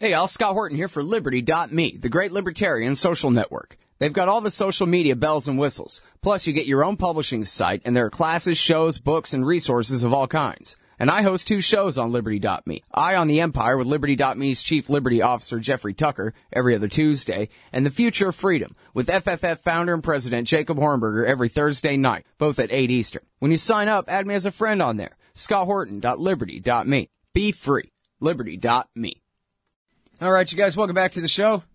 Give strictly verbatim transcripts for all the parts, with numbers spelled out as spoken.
Hey, Al, Scott Horton here for Liberty dot me, the great libertarian social network. They've got all the social media bells and whistles. Plus, you get your own publishing site, and there are classes, shows, books, and resources of all kinds. And I host two shows on Liberty dot me. Eye on the Empire with Liberty dot me's Chief Liberty Officer Jeffrey Tucker every other Tuesday, and The Future of Freedom with F F F founder and president Jacob Hornberger every Thursday night, both at eight Eastern. When you sign up, add me as a friend on there. Scott Horton dot Liberty dot me. Be free. Liberty dot me. All right, you guys, welcome back to the show.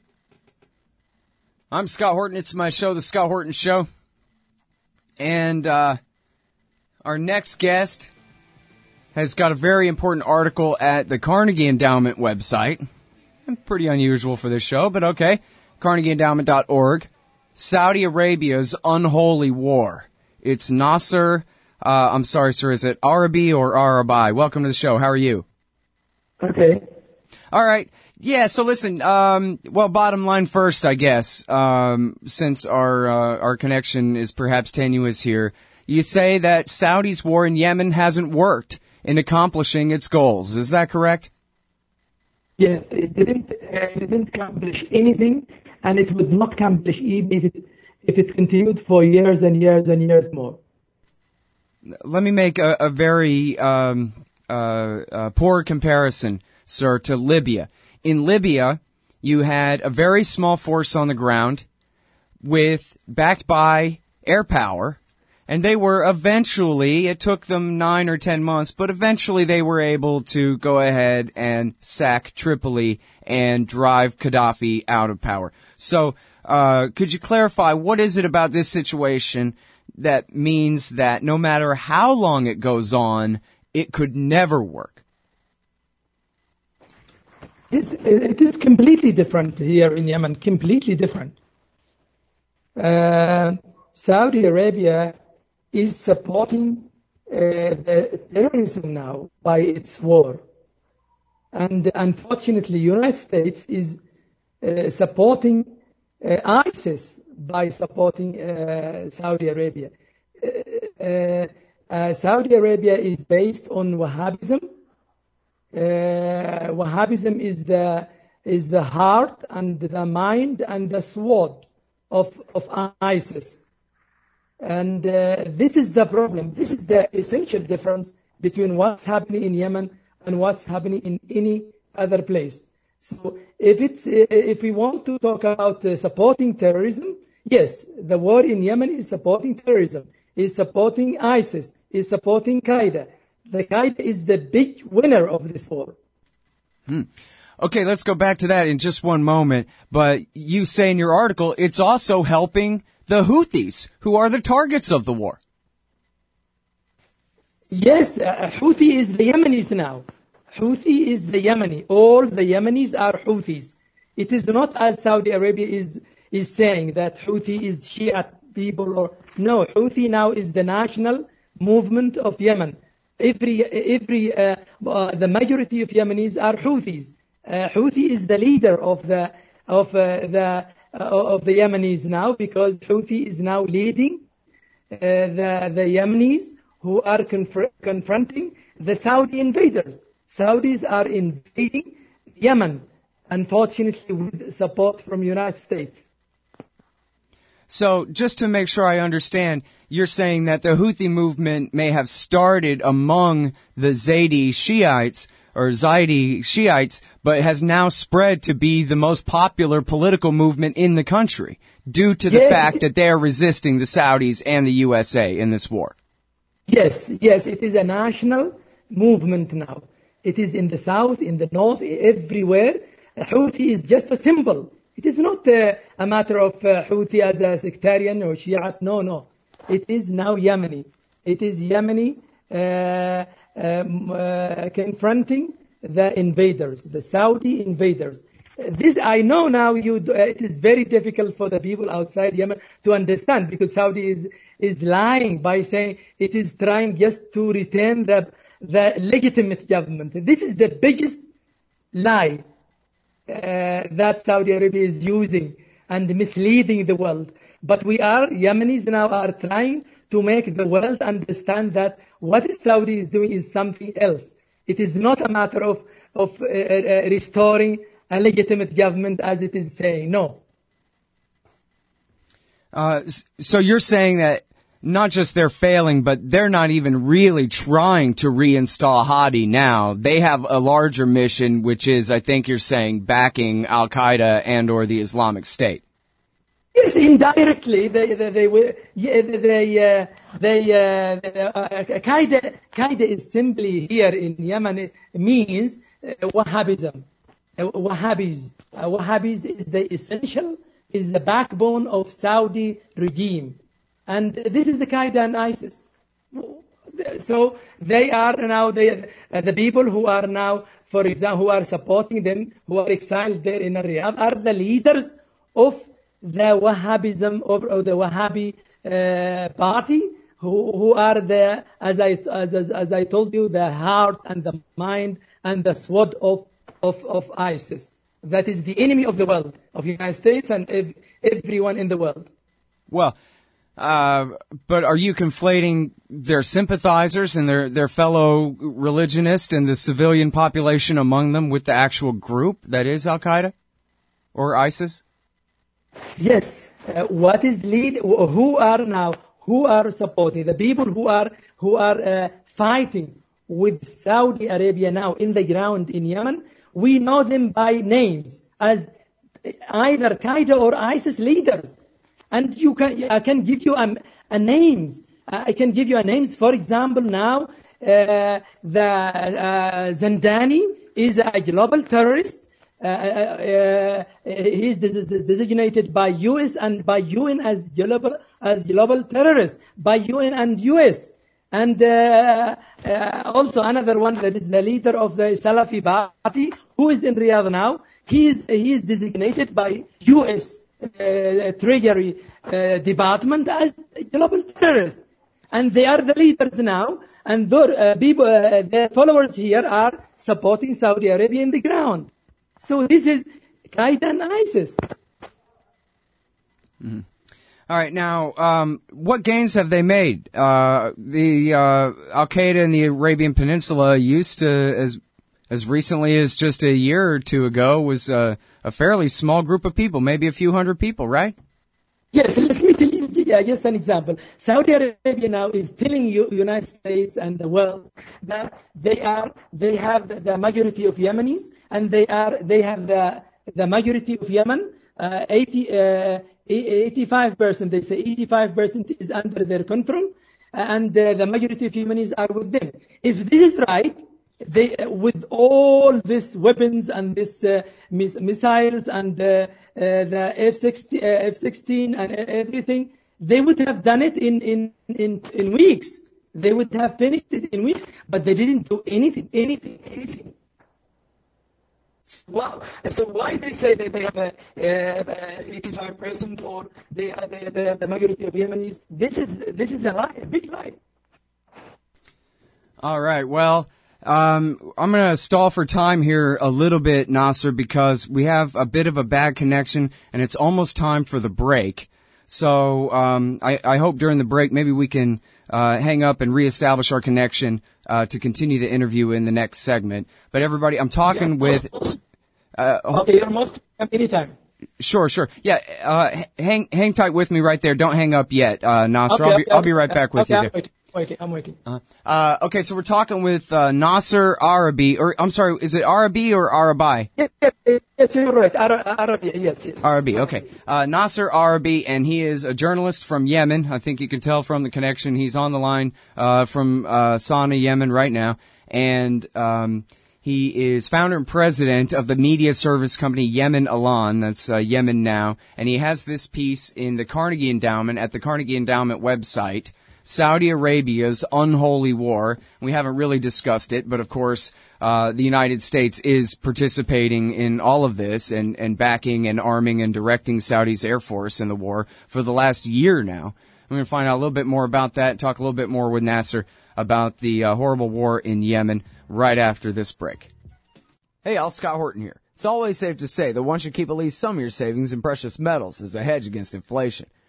I'm Scott Horton. It's my show, The Scott Horton Show. And uh, our next guest has got a very important article at the Carnegie Endowment website. Pretty unusual for this show, but okay. Carnegie Endowment dot org. Saudi Arabia's unholy war. It's Nasser, uh, I'm sorry, sir, is it Arabi or Arabi? Welcome to the show. How are you? Okay. All right. Yeah, so listen, um, well, bottom line first, I guess, um, since our, uh, our connection is perhaps tenuous here. You say that Saudi's war in Yemen hasn't worked in accomplishing its goals. Is that correct? Yes, it didn't, uh, it didn't accomplish anything, and it would not accomplish even if it, if it continued for years and years and years more. Let me make a, a very, um, uh, uh, poor comparison, sir, to Libya. In Libya, you had a very small force on the ground with, backed by air power, and they were eventually, it took them nine or ten months, but eventually they were able to go ahead and sack Tripoli and drive Gaddafi out of power. So, uh, could you clarify, what is it about this situation that means that no matter how long it goes on, it could never work? This, it is completely different here in Yemen, completely different. Uh, Saudi Arabia is supporting uh, the terrorism now by its war. And unfortunately, United States is uh, supporting uh, ISIS by supporting uh, Saudi Arabia. Uh, uh, uh, Saudi Arabia is based on Wahhabism. Uh, Wahhabism is the is the heart and the mind and the sword of of ISIS, and uh, this is the problem. This is the essential difference between what's happening in Yemen and what's happening in any other place. So, if it's if we want to talk about uh, supporting terrorism, yes, the war in Yemen is supporting terrorism, is supporting ISIS, is supporting Qaeda. The Qaeda is the big winner of this war. Hmm. Okay, let's go back to that in just one moment. But you say in your article, it's also helping the Houthis, who are the targets of the war. Yes, uh, Houthi is the Yemenis now. Houthi is the Yemeni. All the Yemenis are Houthis. It is not as Saudi Arabia is is saying that Houthi is Shia people. Or no, Houthi now is the national movement of Yemen. Every, every, uh, uh, the majority of Yemenis are Houthis. Uh, Houthi is the leader of the, of uh, the, uh, of the Yemenis now, because Houthi is now leading uh, the, the Yemenis who are conf- confronting the Saudi invaders. Saudis are invading Yemen, unfortunately with support from United States. So, just to make sure I understand, you're saying that the Houthi movement may have started among the Zaidi Shiites, or Zaidi Shiites, but has now spread to be the most popular political movement in the country, due to the yes. fact that they are resisting the Saudis and the U S A in this war. Yes, yes, it is a national movement now. It is in the south, in the north, everywhere. Houthi is just a symbol. It is not uh, a matter of uh, Houthi as a sectarian or Shiite. No, no. It is now Yemeni. It is Yemeni uh, um, uh, confronting the invaders, the Saudi invaders. This I know now. You, uh, it is very difficult for the people outside Yemen to understand, because Saudi is is lying by saying it is trying just to retain the the legitimate government. This is the biggest lie uh, that Saudi Arabia is using and misleading the world. But we are, Yemenis now are trying to make the world understand that what Saudi is doing is something else. It is not a matter of of uh, uh, restoring a legitimate government as it is saying. No. Uh, so you're saying that not just they're failing, but they're not even really trying to reinstall Hadi now. They have a larger mission, which is, I think you're saying, backing Al-Qaeda and or the Islamic State. Yes, indirectly, they they they they they, uh, they uh, uh, Qaeda Qaeda is simply here in Yemen. It means uh, Wahhabism. Uh, Wahhabis. Uh, Wahhabis is the essential, is the backbone of Saudi regime, and this is the Qaeda and ISIS. So they are now the uh, the people who are now, for example, who are supporting them, who are exiled there in Riyadh, are the leaders of the Wahhabism or, or the Wahhabi uh, party, who who are the, as I as, as as I told you, the heart and the mind and the sword of of of ISIS. That is the enemy of the world, of the United States and ev- everyone in the world. Well, uh, but are you conflating their sympathizers and their their fellow religionists and the civilian population among them with the actual group that is Al Qaeda or ISIS? Yes, uh, what is lead? Who are now? Who are supporting the people who are who are uh, fighting with Saudi Arabia now in the ground in Yemen? We know them by names as either Qaeda or ISIS leaders, and you can I can give you a, a names. I can give you a names. For example, now uh, the uh, Zandani is a global terrorist. Uh, uh, uh, he is designated by U S and by U N as global as global terrorist by U N and U S, and uh, uh, also another one that is the leader of the Salafi party who is in Riyadh now. He is he is designated by U S uh, Treasury uh, Department as global terrorist, and they are the leaders now, and their uh, people, uh, their followers here are supporting Saudi Arabia in the ground. So this is Qaeda and ISIS. Mm-hmm. All right. Now, um, what gains have they made? Uh, the uh, Al Qaeda in the Arabian Peninsula used to, as as recently as just a year or two ago, was uh, a fairly small group of people, maybe a few hundred people, right? Yes. Let me tell you yeah, just an example. Saudi Arabia now is telling you, United States and the world, that they are they have the, the majority of Yemenis, and they are they have the the majority of Yemen. Uh, eighty, uh, eighty-five percent, they say eighty-five percent is under their control, and uh, the majority of Yemenis are with them. If this is right, they, uh, with all these weapons and these uh, miss- missiles and uh, uh, the F sixteen and everything, they would have done it in, in, in, in weeks. They would have finished it in weeks, but they didn't do anything, anything, anything. Wow. So why they say that they have a, uh, eighty-five percent or they are the, the, the majority of Yemenis? This is this is a lie, a big lie. All right. Well, um, I'm going to stall for time here a little bit, Nasser, because we have a bit of a bad connection, and it's almost time for the break. So um, I, I hope during the break maybe we can uh, hang up and reestablish our connection uh, to continue the interview in the next segment. But everybody, I'm talking yeah, with. Uh, okay, you're most welcome anytime. Sure, sure. Yeah, uh, hang hang tight with me right there. Don't hang up yet, uh, Nasser. Okay, I'll be okay, I'll be right back with okay, you. I'm There. waiting. Waiting, I'm waiting. Uh, uh, okay, so we're talking with uh, Nasser Arabi, or I'm sorry, is it Arabi or Arabi? Yes, yes, yes, you're right. Ara- Arabi, yes, yes. Arabi, okay. Uh, Nasser Arabi, and he is a journalist from Yemen. I think you can tell from the connection. He's on the line uh, from uh, Sana'a, Yemen, right now, and um, he is founder and president of the media service company Yemen Alan. That's uh, Yemen Now, and he has this piece in the Carnegie Endowment at the Carnegie Endowment website. Saudi Arabia's unholy war. We haven't really discussed it, but of course, uh, the United States is participating in all of this and, and backing and arming and directing Saudi's Air Force in the war for the last year now. We're going to find out a little bit more about that, talk a little bit more with Nasser about the uh, horrible war in Yemen right after this break. Hey, Al Scott Horton here. It's always safe to say that one should keep at least some of your savings in precious metals as a hedge against inflation.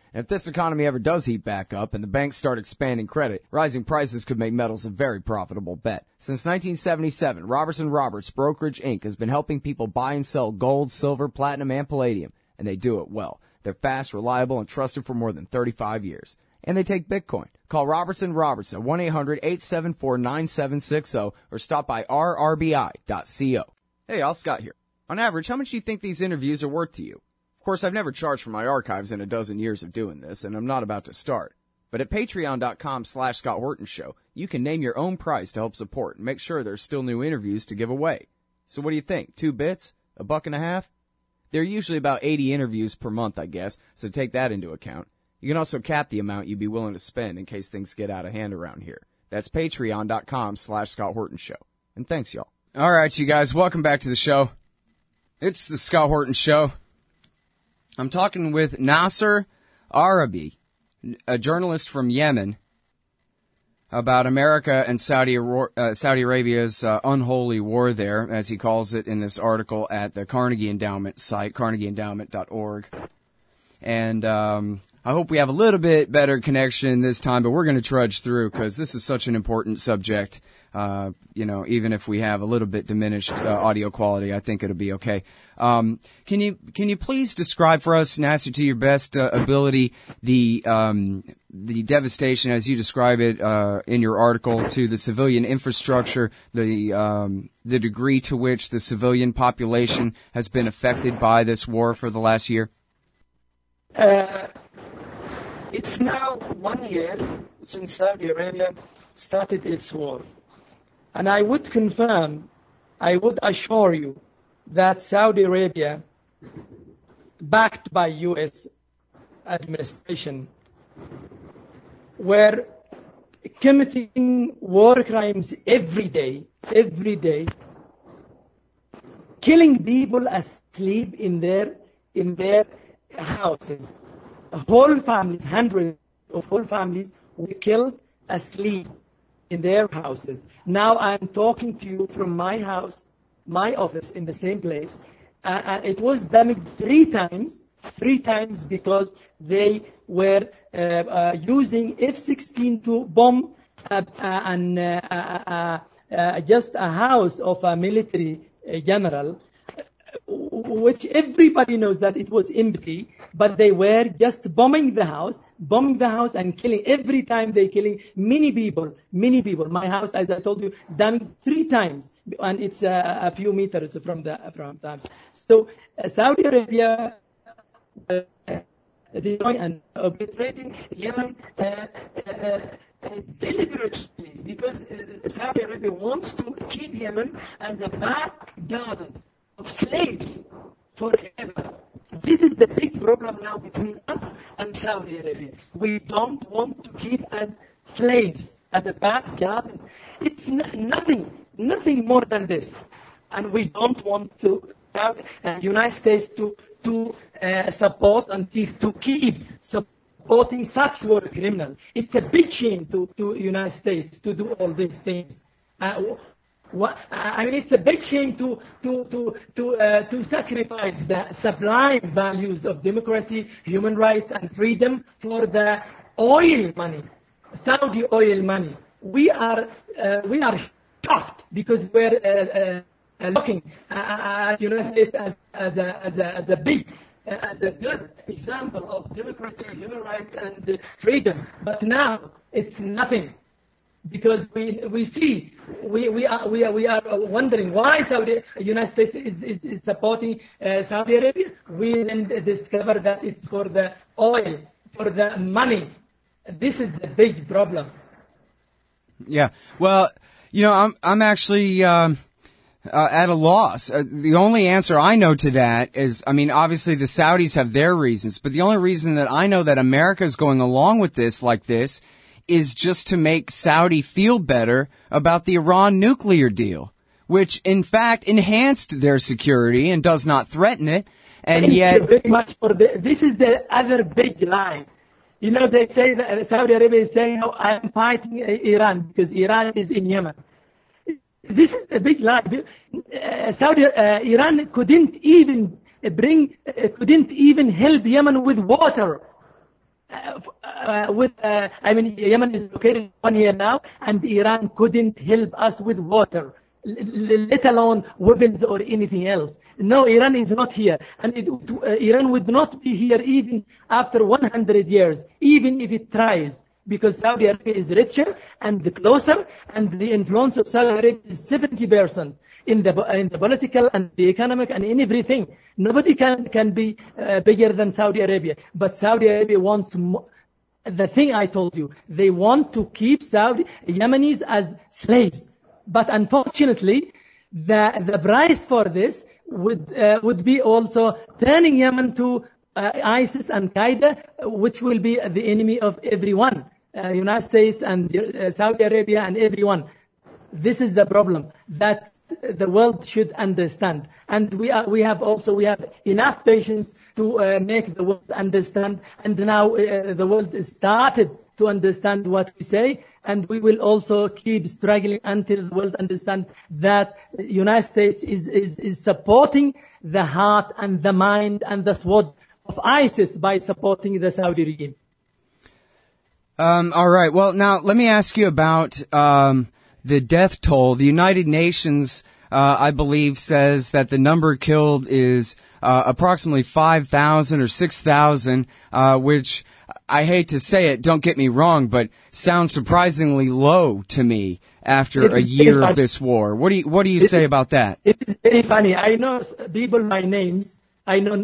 And if this economy ever does heat back up and the banks start expanding credit, rising prices could make metals a very profitable bet. Since nineteen seventy-seven, Robertson Roberts Brokerage Incorporated has been helping people buy and sell gold, silver, platinum, and palladium, and they do it well. They're fast, reliable, and trusted for more than thirty-five years. And they take Bitcoin. Call Robertson Roberts at one eight hundred eight seven four nine seven six zero or stop by r r b i dot co. Hey, Al Scott here. On average, how much do you think these interviews are worth to you? Of course, I've never charged for my archives in a dozen years of doing this, and I'm not about to start. But at patreon.com slash Scott Horton Show, you can name your own price to help support and make sure there's still new interviews to give away. So what do you think? Two bits? A buck and a half? There are usually about eighty interviews per month, I guess, so take that into account. You can also cap the amount you'd be willing to spend in case things get out of hand around here. That's patreon.com slash Scott Horton Show. And thanks, y'all. All right, you guys, welcome back to the show. It's the Scott Horton Show. I'm talking with Nasser Arabi, a journalist from Yemen, about America and Saudi, uh, Saudi Arabia's uh, unholy war there, as he calls it in this article at the Carnegie Endowment site, carnegie endowment dot org. And um, I hope we have a little bit better connection this time, but we're going to trudge through because this is such an important subject. Uh, you know, even if we have a little bit diminished uh, audio quality, I think it'll be okay. Um, can you can you please describe for us, Nasser, to your best uh, ability, the um, the devastation as you describe it uh, in your article to the civilian infrastructure, the um, the degree to which the civilian population has been affected by this war for the last year? Uh, it's now one year since Saudi Arabia started its war. And I would confirm, I would assure you that Saudi Arabia, backed by U S administration, were committing war crimes every day, every day, killing people asleep in their in their houses. Whole families, hundreds of whole families were killed asleep in their houses. Now I'm talking to you from my house, my office in the same place. Uh, and it was damaged three times, three times because they were uh, uh, using F sixteen to bomb uh, uh, an, uh, uh, uh, just a house of a military uh, general, which everybody knows that it was empty, but they were just bombing the house, bombing the house and killing. Every time they killing many people, many people. My house, as I told you, damaged three times, and it's uh, a few meters from the from the house. So uh, Saudi Arabia uh, destroying and obliterating Yemen uh, uh, uh, deliberately, because uh, Saudi Arabia wants to keep Yemen as a back garden of slaves forever. This is the big problem now between us and Saudi Arabia. We don't want to keep as slaves, as a back garden. It's n- nothing, nothing more than this. And we don't want to have uh, United States to to uh, support and to, to keep supporting such war criminals. It's a big shame to to United States to do all these things. Uh, What, I mean, it's a big shame to to to to uh, to sacrifice the sublime values of democracy, human rights, and freedom for the oil money, Saudi oil money. We are uh, we are shocked because we're uh, uh, looking at the United States as as a as a, as a big uh, as a good example of democracy, human rights, and uh, freedom. But now it's nothing. Because we we see we we are we are we are wondering why Saudi United States is is, is supporting uh, Saudi Arabia. We then discover that it's for the oil, for the money. This is the big problem. Yeah. Well, you know, I'm I'm actually um, uh, at a loss. Uh, the only answer I know to that is, I mean, obviously the Saudis have their reasons, but the only reason that I know that America is going along with this like this is just to make Saudi feel better about the Iran nuclear deal, which in fact enhanced their security and does not threaten it. And Thank yet, you very much for the, this is the other big line. You know, they say that Saudi Arabia is saying, "Oh, I'm fighting Iran because Iran is in Yemen." This is a big lie. Uh, Saudi uh, Iran couldn't even bring, uh, couldn't even help Yemen with water. uh, uh, with, uh, I mean, Yemen is located one here now, and Iran couldn't help us with water, let alone weapons or anything else. No, Iran is not here. And it, uh, Iran would not be here even after one hundred years, even if it tries, because Saudi Arabia is richer and closer, and the influence of Saudi Arabia is seventy percent in the in the political and the economic and in everything. Nobody can, can be uh, bigger than Saudi Arabia. But Saudi Arabia wants more. The thing I told you, they want to keep Saudi Yemenis as slaves. But unfortunately, the the price for this would uh, would be also turning Yemen to uh, ISIS and Qaeda, which will be the enemy of everyone, uh, United States and uh, Saudi Arabia and everyone. This is the problem that the world should understand, and we are, we have also we have enough patience to uh, make the world understand. And now uh, the world is started to understand what we say, and we will also keep struggling until the world understand that the United States is, is, is supporting the heart and the mind and the sword of ISIS by supporting the Saudi regime. Um, all right. Well, now let me ask you about um, the death toll. The United Nations, uh, I believe, says that the number killed is uh, approximately five thousand or six thousand, uh, which I hate to say it, don't get me wrong, but sounds surprisingly low to me after a year of this war. What do you, what do you say about that? It is very funny. I know people by names. I know,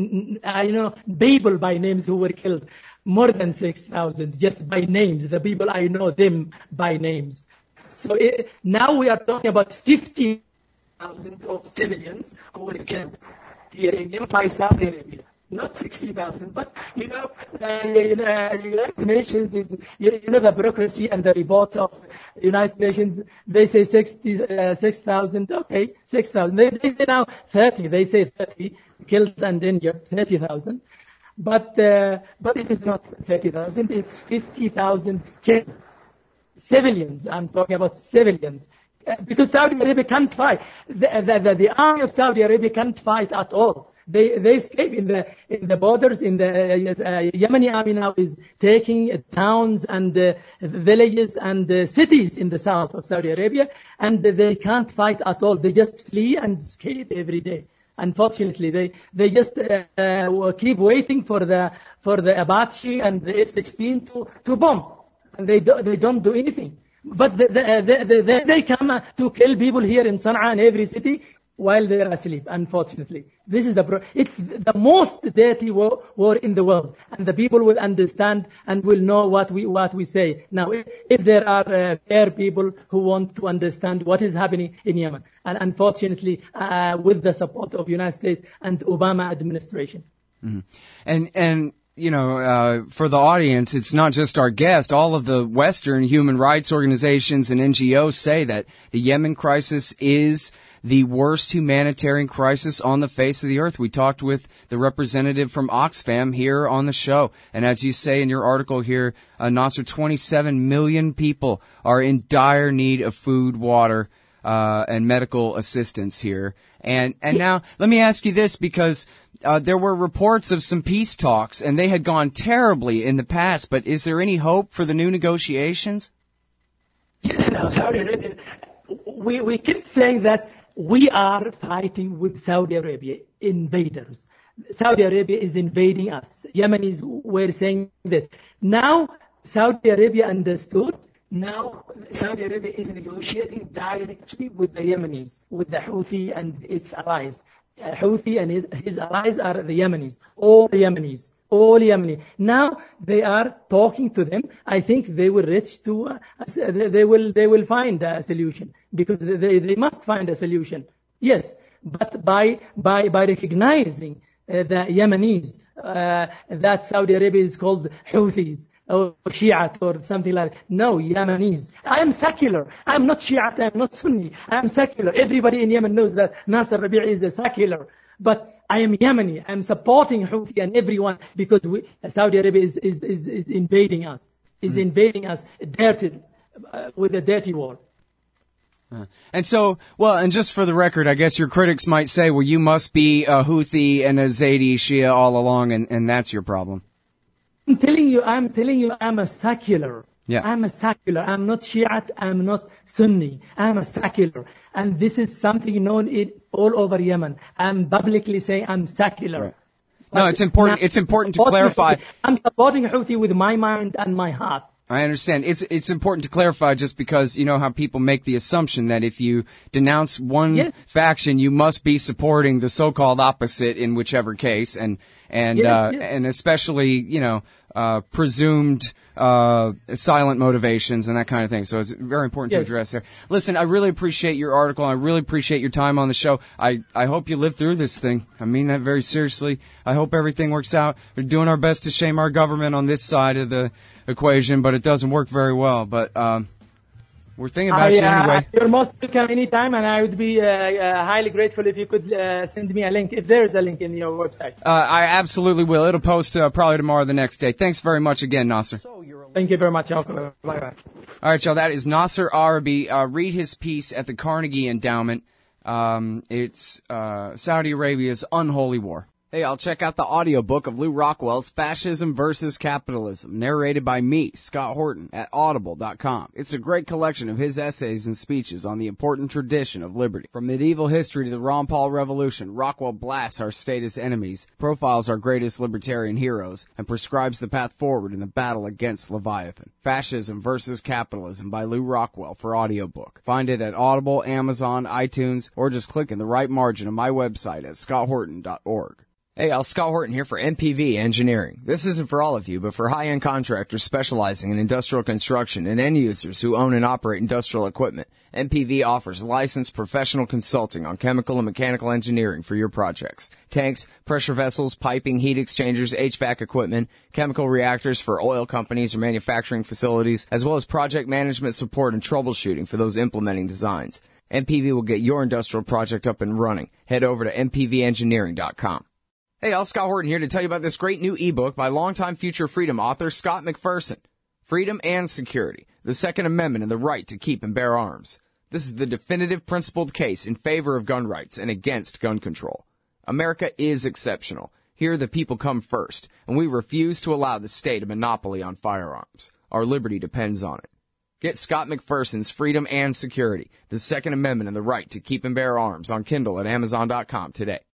I know people by names who were killed. More than six thousand, just by names. The people, I know them by names. So it, now we are talking about fifty thousand of civilians who were killed here in Yemen by Saudi Arabia. Not sixty thousand, but, you know, uh, United Nations is, you, you know, the bureaucracy and the report of United Nations, they say sixty, uh, six thousand, okay, six thousand. They, they say now thirty, they say thirty, killed and injured, thirty thousand. But, uh, but it is not thirty thousand, it's fifty thousand killed. Civilians, I'm talking about civilians. Uh, because Saudi Arabia can't fight. The, the, the, the army of Saudi Arabia can't fight at all. They they escape in the in the borders. In the uh, Yemeni army now is taking uh, towns and uh, villages and uh, cities in the south of Saudi Arabia, and they can't fight at all. They just flee and escape every day. Unfortunately, they they just uh, uh, keep waiting for the for the Apache and the F sixteen to to bomb, and they do, they don't do anything. But the, the, the, the, they come to kill people here in Sana'a and every city while they are asleep, unfortunately. This is the pro- it's the most dirty war, war in the world, and the people will understand and will know what we what we say. Now, if, if there are uh, fair people who want to understand what is happening in Yemen, and unfortunately, uh, with the support of United States and Obama administration. Mm-hmm. And and you know, uh, for the audience, it's not just our guest. All of the Western human rights organizations and N G Os say that the Yemen crisis is the worst humanitarian crisis on the face of the earth. We talked with the representative from Oxfam here on the show. And as you say in your article here, uh, Nasser, twenty-seven million people are in dire need of food, water, uh, and medical assistance here. And, and now let me ask you this, because uh, there were reports of some peace talks and they had gone terribly in the past, but is there any hope for the new negotiations? Yes, no, Saudi Arabia, we, we keep saying that we are fighting with Saudi Arabia, invaders. Saudi Arabia is invading us. Yemenis were saying that. Now, Saudi Arabia understood. Now, Saudi Arabia is negotiating directly with the Yemenis, with the Houthi and its allies. Uh, Houthi and his, his allies are the Yemenis, all Yemenis, all Yemeni. Now they are talking to them. I think they will reach to, uh, they will, they will find a solution, because they, they must find a solution. Yes, but by, by, by recognizing uh, the Yemenis, uh, that Saudi Arabia is called Houthis, or Shiite, or something like that. No, Yemenis. I am secular. I am not Shiite. I am not Sunni. I am secular. Everybody in Yemen knows that Nasser Rabi'i is a secular. But I am Yemeni. I am supporting Houthi and everyone, because we, Saudi Arabia is, is, is, is invading us. Is mm. invading us dirty, uh, with a dirty war. Uh, and so, well, and just for the record, I guess your critics might say, well, you must be a Houthi and a Zaidi Shia all along, and, and that's your problem. I'm telling you, I'm telling you, I'm a secular. Yeah. I'm a secular. I'm not Shiite. I'm not Sunni. I'm a secular. And this is something known in all over Yemen. I'm publicly saying I'm secular. Right. No, it's important. Now, It's important to clarify. I'm supporting Houthi with my mind and my heart. I understand. It's it's important to clarify just because you know how people make the assumption that if you denounce one Yes. faction, you must be supporting the so-called opposite in whichever case, and and Yes, uh, yes. and especially you know uh, presumed uh, silent motivations and that kind of thing. So it's very important to Yes. address there. Listen, I really appreciate your article. I really appreciate your time on the show. I I hope you live through this thing. I mean that very seriously. I hope everything works out. We're doing our best to shame our government on this side of the equation, but it doesn't work very well. But um, we're thinking about I, you uh, anyway. You're most welcome anytime, and I would be uh, uh, highly grateful if you could uh, send me a link, if there is a link in your website. Uh, I absolutely will. It'll post uh, probably tomorrow or the next day. Thanks very much again, Nasser. Thank you very much. Bye-bye. All right, y'all. That is Nasser Arabi. Uh, read his piece at the Carnegie Endowment. Um, it's uh, Saudi Arabia's Unholy War. Hey, I'll check out the audiobook of Lou Rockwell's Fascism versus Capitalism, narrated by me, Scott Horton, at audible dot com. It's a great collection of his essays and speeches on the important tradition of liberty. From medieval history to the Ron Paul Revolution, Rockwell blasts our statist enemies, profiles our greatest libertarian heroes, and prescribes the path forward in the battle against Leviathan. Fascism versus Capitalism by Lou Rockwell for audiobook. Find it at Audible, Amazon, iTunes, or just click in the right margin of my website at scott horton dot org. Hey, Al, Scott Horton here for M P V Engineering. This isn't for all of you, but for high-end contractors specializing in industrial construction and end users who own and operate industrial equipment. M P V offers licensed professional consulting on chemical and mechanical engineering for your projects. Tanks, pressure vessels, piping, heat exchangers, H V A C equipment, chemical reactors for oil companies or manufacturing facilities, as well as project management support and troubleshooting for those implementing designs. M P V will get your industrial project up and running. Head over to m p v engineering dot com. Hey, Al, Scott Horton here to tell you about this great new ebook by longtime Future Freedom author Scott McPherson. Freedom and Security, the Second Amendment and the Right to Keep and Bear Arms. This is the definitive principled case in favor of gun rights and against gun control. America is exceptional. Here the people come first, and we refuse to allow the state a monopoly on firearms. Our liberty depends on it. Get Scott McPherson's Freedom and Security, the Second Amendment and the Right to Keep and Bear Arms on Kindle at amazon dot com today.